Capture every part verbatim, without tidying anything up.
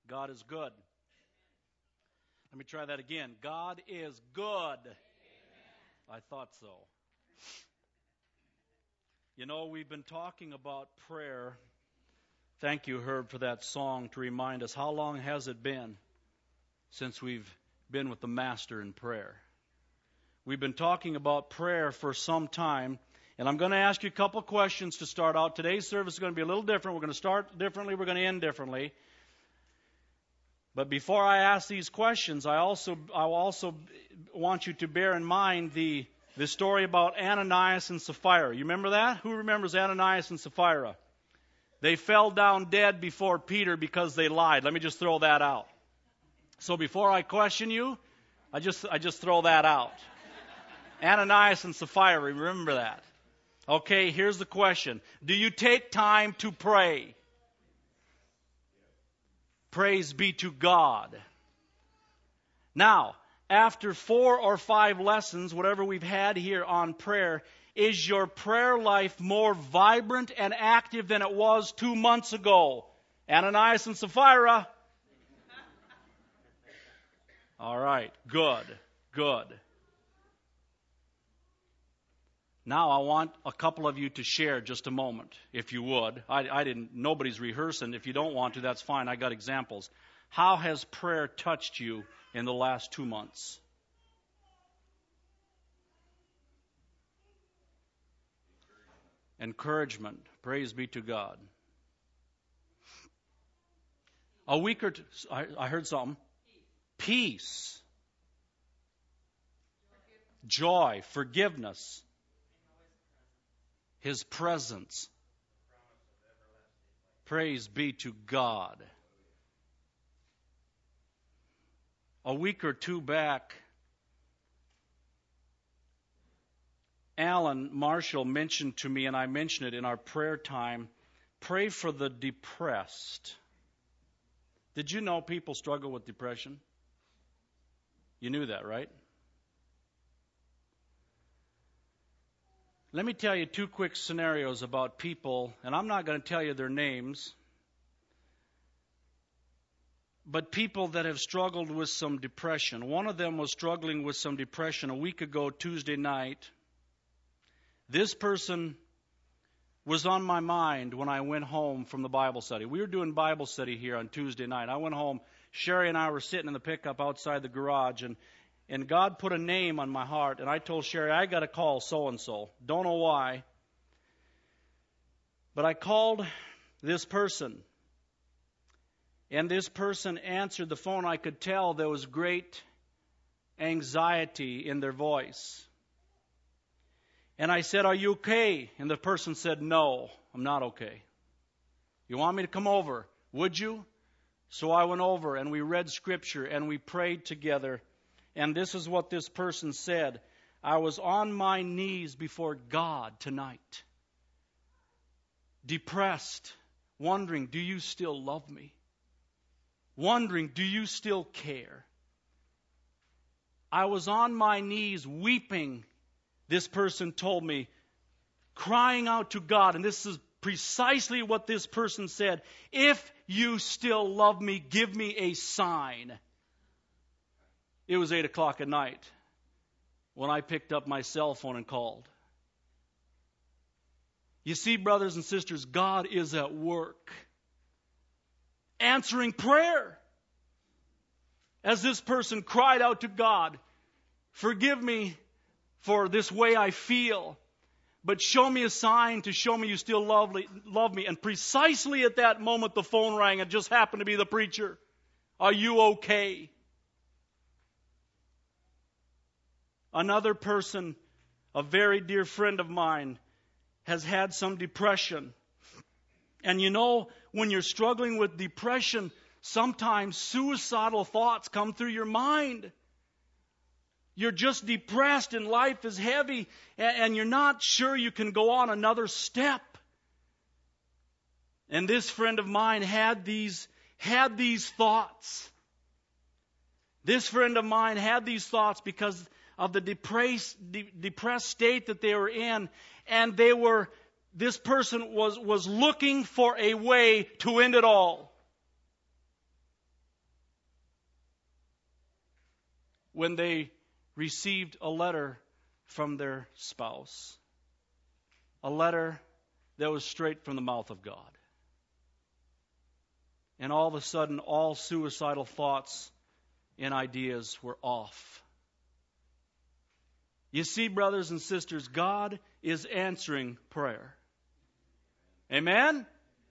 God is good. Let me try that again. God is good. Amen. I thought so. You know, we've been talking about prayer. Thank you, Herb, for that song to remind us. How long has it been since we've been with the Master in prayer? We've been talking about prayer for some time, and I'm going to ask you a couple questions to start out. Today's service is going to be a little different. We're going to start differently. We're going to end differently. But before I ask these questions, I also I also want you to bear in mind the the story about Ananias and Sapphira. You remember that? Who remembers Ananias and Sapphira? They fell down dead before Peter because they lied. Let me just throw that out. So before I question you, I just I just throw that out. Ananias and Sapphira, remember that. Okay, here's the question. Do you take time to pray? Praise be to God. Now, after four or five lessons, whatever we've had here on prayer, is your prayer life more vibrant and active than it was two months ago? Ananias and Sapphira. All right, good, good. Now I want a couple of you to share just a moment, if you would. I, I didn't. Nobody's rehearsing. If you don't want to, that's fine. I got examples. How has prayer touched you in the last two months? Encouragement. Praise be to God. A week or two. I, I heard something. Peace. Joy. Forgiveness. His presence. Praise be to God. A week or two back, Alan Marshall mentioned to me, and I mentioned it in our prayer time, pray for the depressed. Did you know people struggle with depression? You knew that, right? Let me tell you two quick scenarios about people, and I'm not going to tell you their names, but people that have struggled with some depression. One of them was struggling with some depression a week ago, Tuesday night. This person was on my mind when I went home from the Bible study. We were doing Bible study here on Tuesday night. I went home. Sherry and I were sitting in the pickup outside the garage, and And God put a name on my heart, and I told Sherry, I got to call so-and-so. Don't know why. But I called this person, and this person answered the phone. I could tell there was great anxiety in their voice. And I said, are you okay? And the person said, no, I'm not okay. You want me to come over? Would you? So I went over, and we read Scripture, and we prayed together. And this is what this person said. I was on my knees before God tonight, depressed, wondering, do you still love me? Wondering, do you still care? I was on my knees weeping, this person told me, crying out to God. And this is precisely what this person said. If you still love me, give me a sign. It was eight o'clock at night when I picked up my cell phone and called. You see, brothers and sisters, God is at work, answering prayer. As this person cried out to God, forgive me for this way I feel, but show me a sign to show me you still love, love me. And precisely at that moment, the phone rang. It just happened to be the preacher. Are you okay? Another person, a very dear friend of mine, has had some depression. And you know, when you're struggling with depression, sometimes suicidal thoughts come through your mind. You're just depressed and life is heavy and you're not sure you can go on another step. And this friend of mine had these, had these thoughts. This friend of mine had these thoughts because of the depressed, de- depressed state that they were in, and they were, this person was, was looking for a way to end it all. when they received a letter from their spouse. A letter that was straight from the mouth of God. And all of a sudden, all suicidal thoughts and ideas were off. You see, brothers and sisters, God is answering prayer. Amen?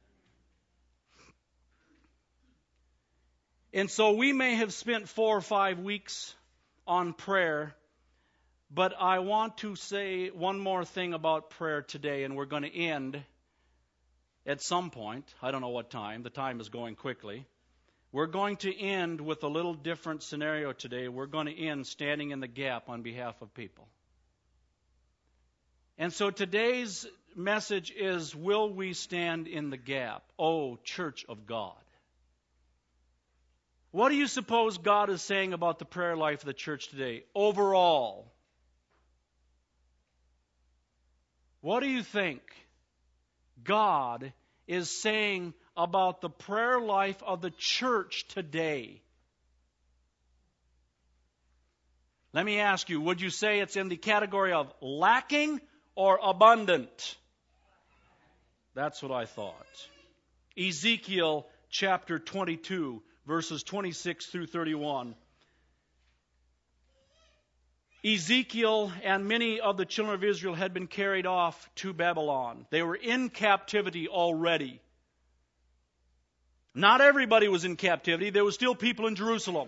And so we may have spent four or five weeks on prayer, but I want to say one more thing about prayer today, and we're going to end at some point. I don't know what time. The time is going quickly. We're going to end with a little different scenario today. We're going to end standing in the gap on behalf of people. And so today's message is, will we stand in the gap? Oh, Church of God. What do you suppose God is saying about the prayer life of the church today? Overall. What do you think God is saying about the prayer life of the church today? Let me ask you, would you say it's in the category of lacking or abundant? That's what I thought. Ezekiel chapter twenty-two, verses twenty-six through thirty-one. Ezekiel and many of the children of Israel had been carried off to Babylon. They were in captivity already. Not everybody was in captivity. There were still people in Jerusalem.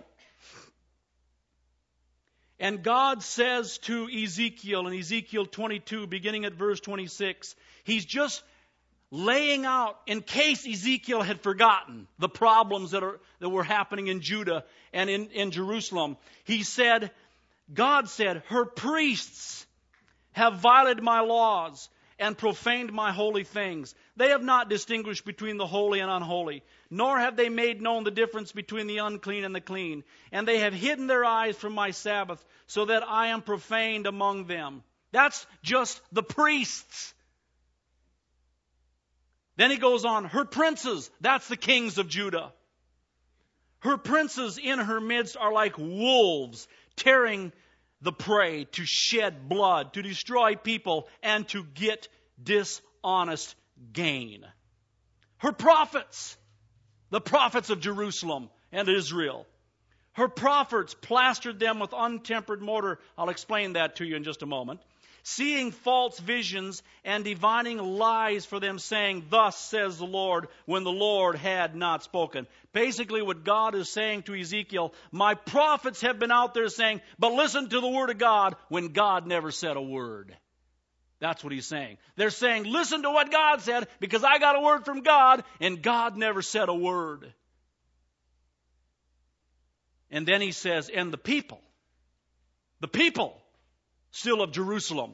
And God says to Ezekiel in Ezekiel twenty-two, beginning at verse twenty-six, He's just laying out, in case Ezekiel had forgotten the problems that are that were happening in Judah and in, in Jerusalem. He said, God said, her priests have violated my laws and profaned my holy things. They have not distinguished between the holy and unholy, nor have they made known the difference between the unclean and the clean. And they have hidden their eyes from my Sabbath, so that I am profaned among them. That's just the priests. Then he goes on, her princes, that's the kings of Judah. Her princes in her midst are like wolves, tearing the prey to shed blood, to destroy people, and to get dishonest gain. Her prophets, the prophets of Jerusalem and Israel, her prophets plastered them with untempered mortar. I'll explain that to you in just a moment. Seeing false visions and divining lies for them, saying, thus says the Lord, when the Lord had not spoken. Basically what God is saying to Ezekiel, my prophets have been out there saying, but listen to the word of God, when God never said a word. That's what he's saying. They're saying, listen to what God said, because I got a word from God, and God never said a word. And then he says, and the people, the people, still of Jerusalem,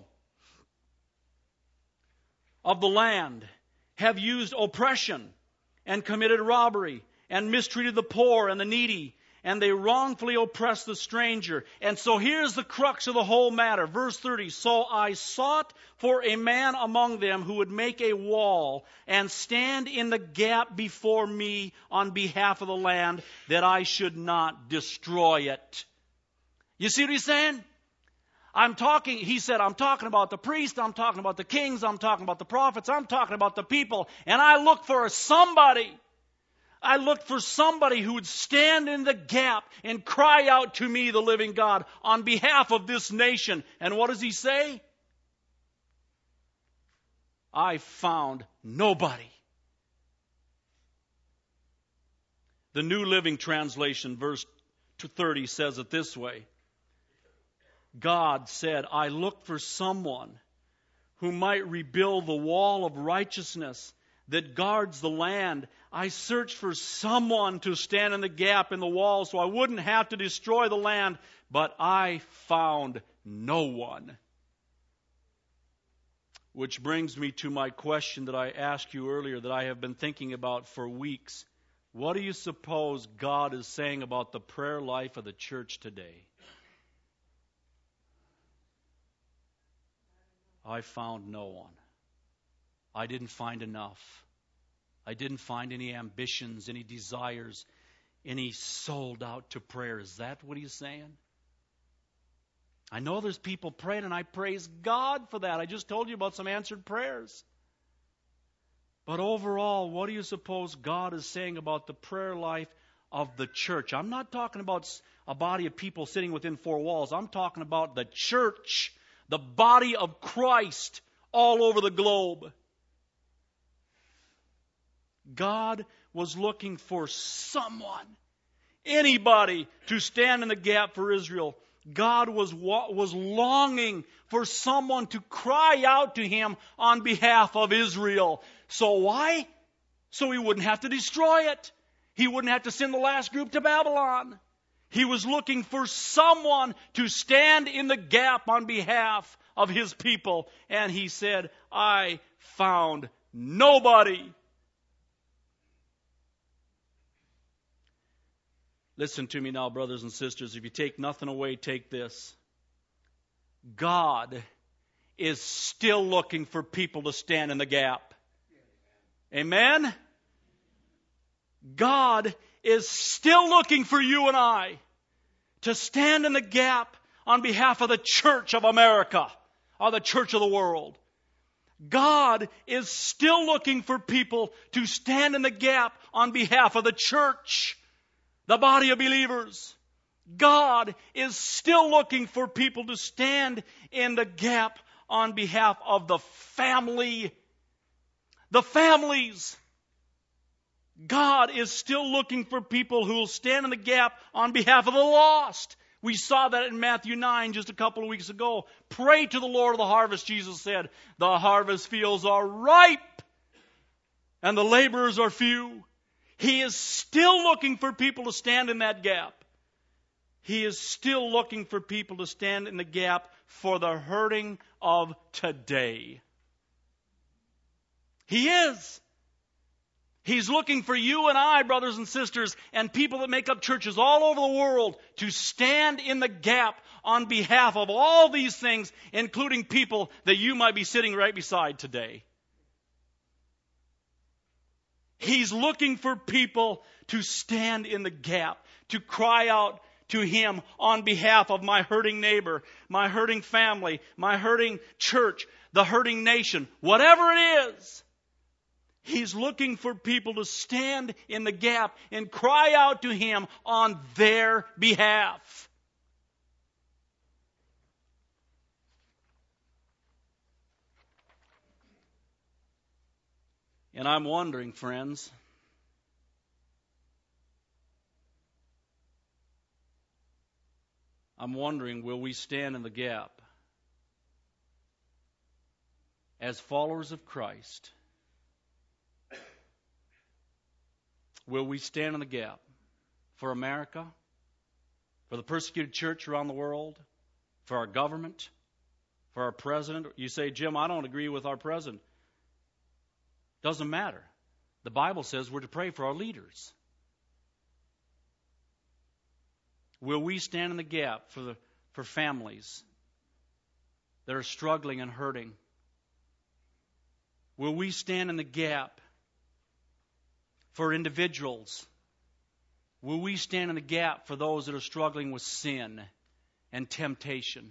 of the land, have used oppression and committed robbery and mistreated the poor and the needy, and they wrongfully oppressed the stranger. And so here's the crux of the whole matter. Verse thirty, so I sought for a man among them who would make a wall and stand in the gap before me on behalf of the land, that I should not destroy it. You see what he's saying? I'm talking, he said, I'm talking about the priests, I'm talking about the kings, I'm talking about the prophets, I'm talking about the people. And I look for somebody. I looked for somebody who would stand in the gap and cry out to me, the living God, on behalf of this nation. And what does he say? I found nobody. The New Living Translation, verse thirty, says it this way. God said, I looked for someone who might rebuild the wall of righteousness that guards the land. I searched for someone to stand in the gap in the wall so I wouldn't have to destroy the land, but I found no one. Which brings me to my question that I asked you earlier that I have been thinking about for weeks. What do you suppose God is saying about the prayer life of the church today? I found no one. I didn't find enough. I didn't find any ambitions, any desires, any sold out to prayer. Is that what he's saying? I know there's people praying, and I praise God for that. I just told you about some answered prayers. But overall, what do you suppose God is saying about the prayer life of the church? I'm not talking about a body of people sitting within four walls. I'm talking about the church, the body of Christ all over the globe. God was looking for someone, anybody, to stand in the gap for Israel. God was, was longing for someone to cry out to Him on behalf of Israel. So why? So He wouldn't have to destroy it. He wouldn't have to send the last group to Babylon. He was looking for someone to stand in the gap on behalf of His people. And He said, I found nobody. Listen to me now, brothers and sisters. If you take nothing away, take this. God is still looking for people to stand in the gap. Amen? God is still looking for you and I to stand in the gap on behalf of the church of America or the church of the world. God is still looking for people to stand in the gap on behalf of the church, the body of believers. God is still looking for people to stand in the gap on behalf of the family, the families. God is still looking for people who will stand in the gap on behalf of the lost. We saw that in Matthew nine just a couple of weeks ago. Pray to the Lord of the harvest, Jesus said. The harvest fields are ripe, and the laborers are few. He is still looking for people to stand in that gap. He is still looking for people to stand in the gap for the hurting of today. He is. He's looking for you and I, brothers and sisters, and people that make up churches all over the world to stand in the gap on behalf of all these things, including people that you might be sitting right beside today. He's looking for people to stand in the gap, to cry out to Him on behalf of my hurting neighbor, my hurting family, my hurting church, the hurting nation, whatever it is. He's looking for people to stand in the gap and cry out to Him on their behalf. And I'm wondering, friends, I'm wondering, will we stand in the gap as followers of Christ? Will we stand in the gap for America, for the persecuted church around the world, for our government, for our president? You say, Jim, I don't agree with our president. Doesn't matter. The Bible says we're to pray for our leaders. Will we stand in the gap for the for families that are struggling and hurting? Will we stand in the gap for individuals? Will we stand in the gap for those that are struggling with sin and temptation?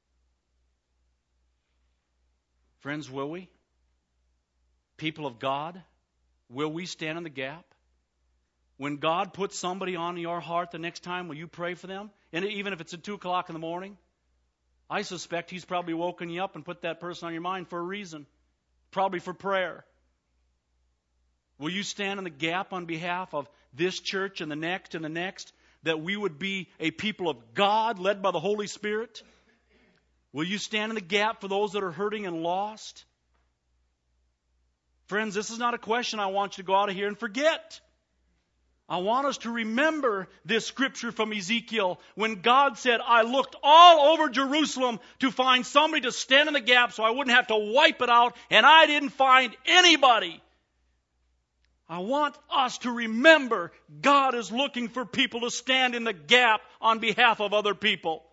Friends, will we? People of God, will we stand in the gap? When God puts somebody on your heart the next time, will you pray for them? And even if it's at two o'clock in the morning, I suspect He's probably woken you up and put that person on your mind for a reason, probably for prayer. Will you stand in the gap on behalf of this church and the next and the next, that we would be a people of God led by the Holy Spirit? Will you stand in the gap for those that are hurting and lost? Friends, this is not a question I want you to go out of here and forget. I want us to remember this scripture from Ezekiel when God said, I looked all over Jerusalem to find somebody to stand in the gap so I wouldn't have to wipe it out, and I didn't find anybody. I want us to remember God is looking for people to stand in the gap on behalf of other people.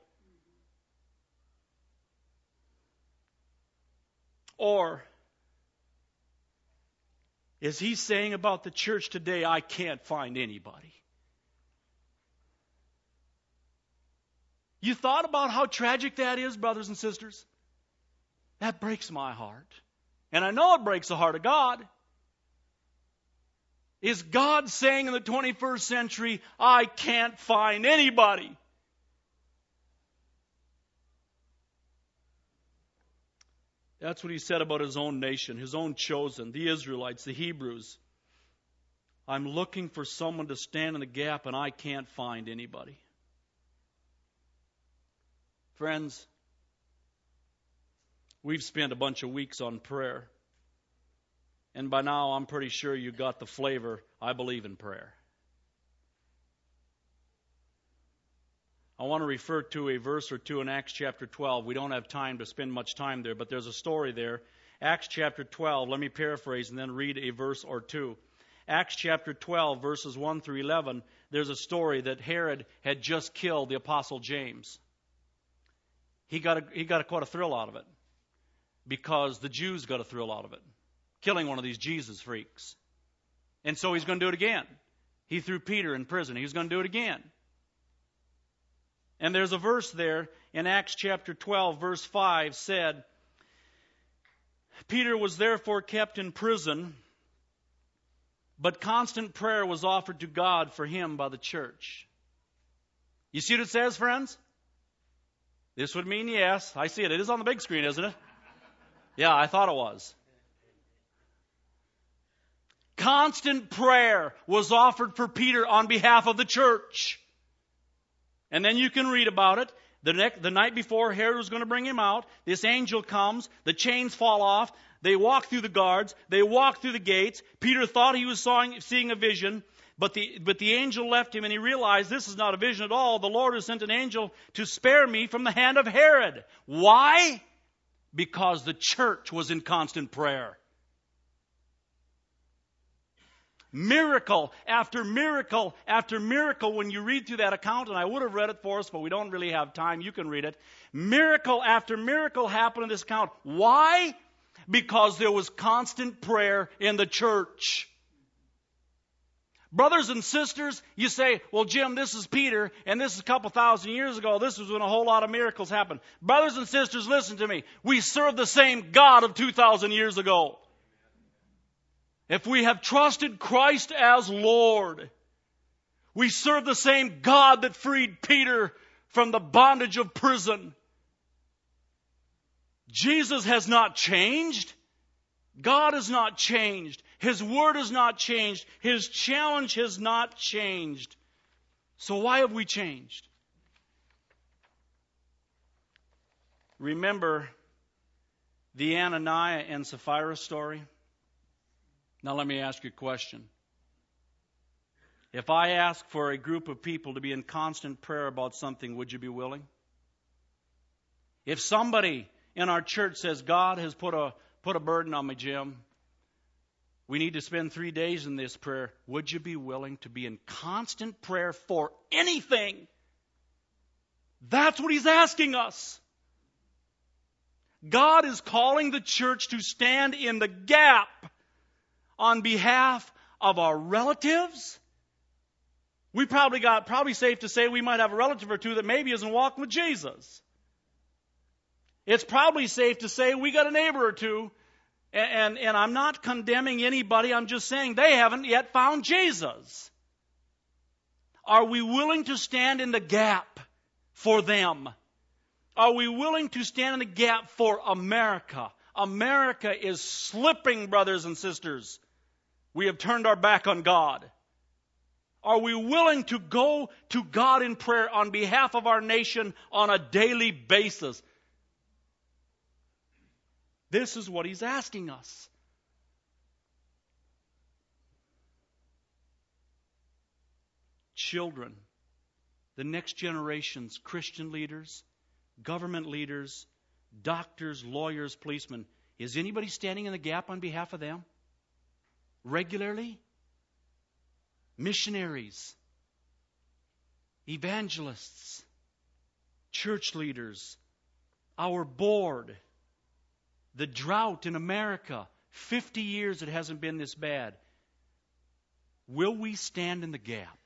Or is He saying about the church today, I can't find anybody? You thought about how tragic that is, brothers and sisters? That breaks my heart. And I know it breaks the heart of God. Is God saying in the twenty-first century, I can't find anybody? That's what he said about his own nation, his own chosen, the Israelites, the Hebrews. I'm looking for someone to stand in the gap, and I can't find anybody. Friends, we've spent a bunch of weeks on prayer. And by now, I'm pretty sure you got the flavor. I believe in prayer. I want to refer to a verse or two in Acts chapter twelve. We don't have time to spend much time there, but there's a story there. Acts chapter twelve, let me paraphrase and then read a verse or two. Acts chapter twelve, verses one through eleven, there's a story that Herod had just killed the Apostle James. He got a, he got a, quite a thrill out of it because the Jews got a thrill out of it, killing one of these Jesus freaks. And so he's going to do it again. He threw Peter in prison. He's going to do it again. And there's a verse there in Acts chapter twelve, verse five said, Peter was therefore kept in prison, but constant prayer was offered to God for him by the church. You see what it says, friends? This would mean yes. I see it. It is on the big screen, isn't it? Yeah, I thought it was. Constant prayer was offered for Peter on behalf of the church. And then you can read about it. The, next, the night before Herod was going to bring him out, this angel comes, the chains fall off, they walk through the guards, they walk through the gates. Peter thought he was sawing, seeing a vision, but the, but the angel left him and he realized this is not a vision at all. The Lord has sent an angel to spare me from the hand of Herod. Why? Because the church was in constant prayer. Miracle after miracle after miracle when you read through that account, and I would have read it for us, but we don't really have time. You can read it. Miracle after miracle happened in this account. Why? Because there was constant prayer in the church. Brothers and sisters, you say, well, Jim, this is Peter, and this is a couple thousand years ago. This was when a whole lot of miracles happened. Brothers and sisters, listen to me. We serve the same God of two thousand years ago. If we have trusted Christ as Lord, we serve the same God that freed Peter from the bondage of prison. Jesus has not changed. God has not changed. His word has not changed. His challenge has not changed. So why have we changed? Remember the Ananias and Sapphira story? Now let me ask you a question. If I ask for a group of people to be in constant prayer about something, would you be willing? If somebody in our church says, God has put a put a burden on me, Jim, we need to spend three days in this prayer, would you be willing to be in constant prayer for anything? That's what he's asking us. God is calling the church to stand in the gap on behalf of our relatives. We probably got, probably safe to say we might have a relative or two that maybe isn't walking with Jesus. It's probably safe to say we got a neighbor or two, and, and, and I'm not condemning anybody, I'm just saying they haven't yet found Jesus. Are we willing to stand in the gap for them? Are we willing to stand in the gap for America? America is slipping, brothers and sisters. We have turned our back on God. Are we willing to go to God in prayer on behalf of our nation on a daily basis? This is what he's asking us. Children, the next generation's Christian leaders, government leaders, doctors, lawyers, policemen, is anybody standing in the gap on behalf of them? Regularly? Missionaries, evangelists, church leaders, our board, the drought in America, fifty years it hasn't been this bad. Will we stand in the gap?